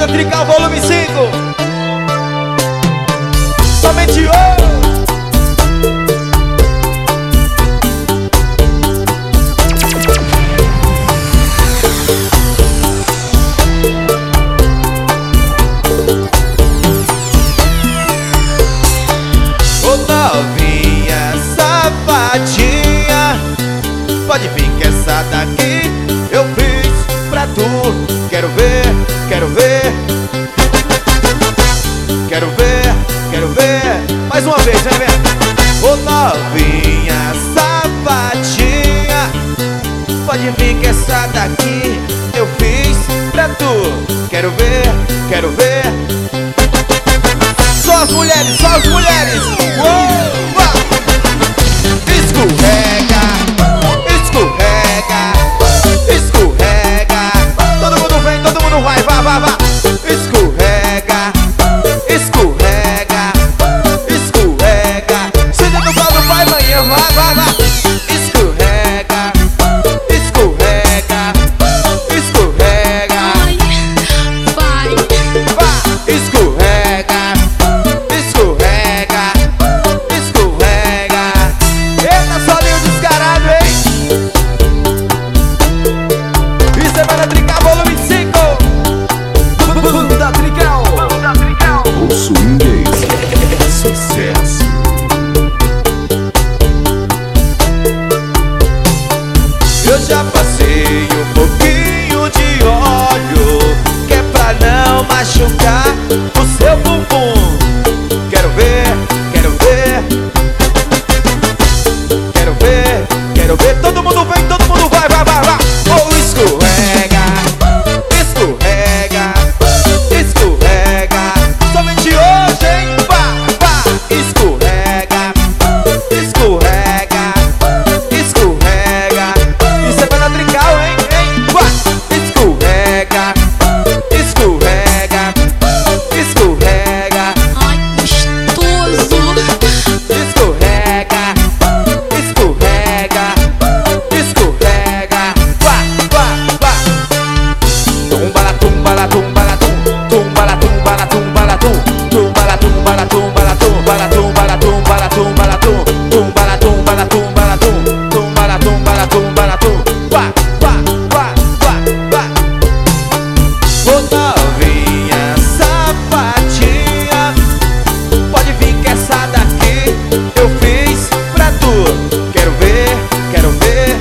banda Trical volume 5. Somente o novinha safadinha, pode vir que essa daqui eu fiz pra tu. Quero ver, quero ver, quero ver, quero ver. Mais uma vez, vem ver. Ô novinha safadinha, pode vir que essa daqui eu fiz pra tu. Quero ver, quero ver. Só as mulheres, só as mulheres. Uou, escorrega, escorrega, escorrega. Todo mundo vem, todo mundo vai, vá, vá, vá. Escorrega, escorrega, escorrega. Senta no colo, vai, manhã, vá, vá, vá. Escorrega, escorrega, escorrega. Vai, vá, escorrega. Eu já passei um pouquinho de óleo, que é pra não machucar o seu bumbum. Quero ver, quero ver, quero ver, quero ver. Todo mundo vem, todo mundo vai, vai, vai, vai. Oh, escorrega, escorrega, escorrega. Somente hoje, hein? Vá, vá, escorrega, escorrega, escorrega. Isso é banda Trical, hein, hein? Vá, escorrega, escorrega, escorrega. ai, gostoso. Escorrega, escorrega, escorrega. Vá, vá, vá. Tumbala, tumbala, tumbala, tumbala, tumbala, tumbala, tumbala, tumbala, tumbala, tumbala, tumbala, tumbala, tumbala, tumbala, tumbala, tumbala, tumbala, tumbala, tumbala, tumbala, vá, vá, vá, vá, vá. Ô novinha safadinha, pode vir que essa daqui eu fiz pra tu. Quero ver, quero ver,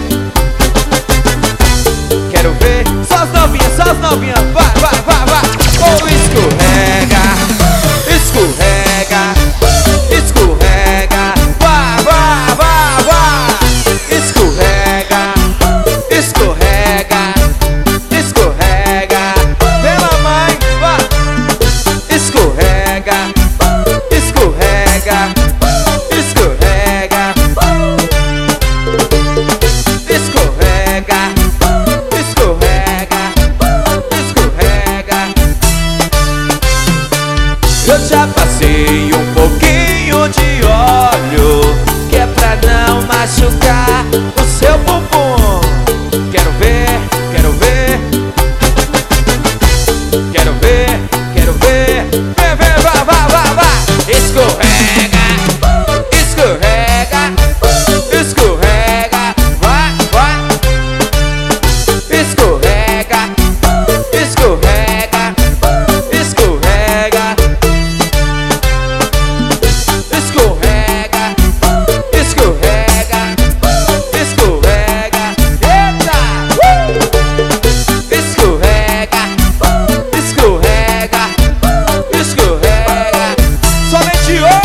quero ver. Só as novinhas, vai, vai, vai, vai. Oh, escorrega, escorrega, escorrega. Vá, vá, vá, vá. Escorrega, escorrega, escorrega. Vem lá, mãe, vá. Escorrega, escorrega, escorrega, escorrega, escorrega, escorrega. Eu já passei um pouquinho de óleo, que é pra não machucar o seu bumbum. Quero ver, quero ver, quero ver, quero ver. Vem, vem, vá, vá, vá, vá. Escorrega, escorrega, escorrega. Vai, vai. Escorrega, escorrega, escorrega. Escorrega, escorrega, escorrega. Eita! Escorrega, escorrega, escorrega. Somente hoje.